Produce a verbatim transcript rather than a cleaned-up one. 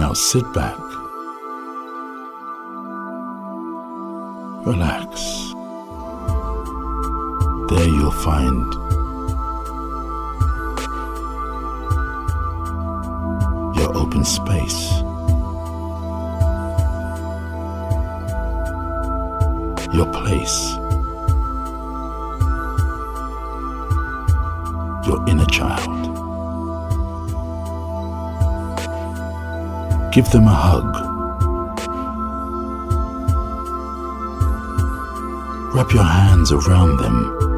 Now sit back, relax. There you'll find your open space, your place, your inner child. Give them a hug. Wrap your hands around them